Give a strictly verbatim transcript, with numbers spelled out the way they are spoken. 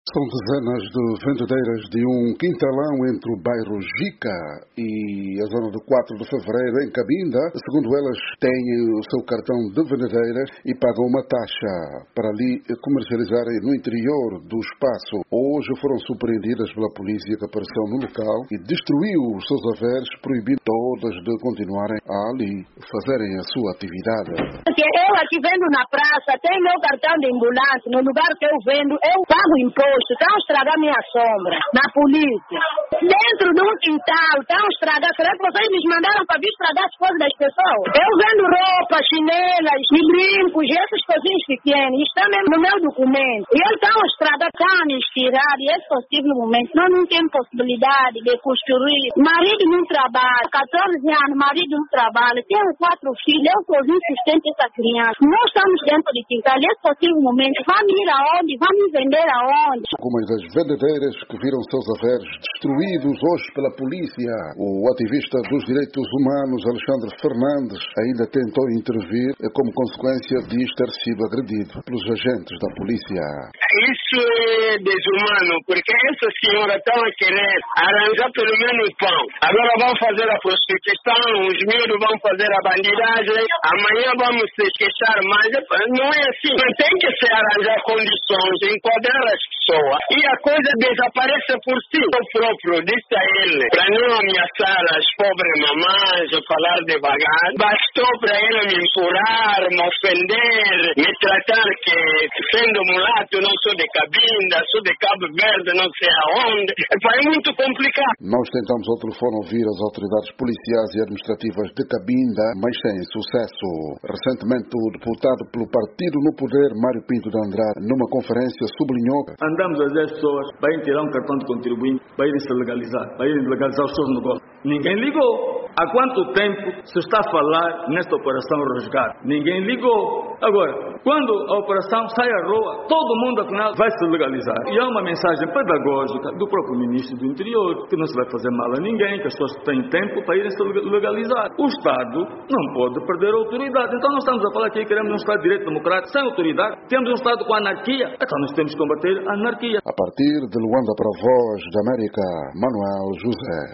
São dezenas de vendedeiras de um quintalão entre o bairro Jica e a zona do quatro de fevereiro, em Cabinda. Segundo elas, têm o seu cartão de vendedeiras e pagam uma taxa para ali comercializarem no interior do espaço. Hoje foram surpreendidas pela polícia que apareceu no local e destruiu os seus haveres, proibindo todas de continuarem a ali fazerem a sua atividade. Eu aqui vendo na praça, tenho meu cartão de ambulância, no lugar que eu vendo, eu pago imposto. Estão a estragar minha sombra na polícia. Dentro de um quintal, estão a estragar. Será que vocês me mandaram para vir estragar as coisas das pessoas? Eu vendo roupa, chinelas e brincos e essas coisinhas pequenas. Está mesmo no meu documento. E eles estão a estragar canes, tirar. E esse possível momento. Nós não temos possibilidade de construir. Marido não trabalha. catorze anos, marido não trabalha. Tenho quatro filhos. Eu sozinho sustento essa criança. Nós estamos dentro de quintal. E esse possível momento. Vamos ir aonde? Vamos vender aonde? Algumas das vendedeiras que viram seus haveres destruídos hoje pela polícia. O ativista dos direitos humanos, Alexandre Fernandes, ainda tentou intervir como consequência de ter sido agredido pelos agentes da polícia. Isso é desumano, porque essa senhora está a querer arranjar pelo menos pão. Agora vão fazer a prostituição, os miúdos vão fazer a bandidagem, amanhã vamos se queixar mais. Não é assim. Tem que se arranjar condições, enquadrar as pessoas. E a coisa desaparece por si. Eu próprio disse a ele, para não ameaçar as pobres mamães, falar devagar, bastou para ele me empurrar, me ofender, me tratar que, sendo mulato, não sou de Cabinda, sou de Cabo Verde, não sei aonde. É muito complicado. Nós tentamos ao telefone ouvir as autoridades policiais e administrativas de Cabinda, mas sem sucesso. Recentemente, o deputado pelo Partido no Poder, Mário Pinto de Andrade, numa conferência sublinhou: andamos a dizer às pessoas, vai tirar um cartão de contribuinte, vai ir se legalizar, vai ir legalizar os seus negócios. Ninguém ligou. Há quanto tempo se está a falar nesta operação resgate? Ninguém ligou. Agora, quando a operação sai à rua, todo mundo afinal vai se legalizar. E há uma mensagem pedagógica do próprio ministro do Interior, que não se vai fazer mal a ninguém, que as pessoas têm tempo para irem se legalizar. O Estado não pode perder a autoridade. Então nós estamos a falar aqui que queremos um Estado de Direito Democrático sem autoridade. Temos um Estado com anarquia. Então nós temos que combater a anarquia. A partir de Luanda para a Voz da América, Manuel José.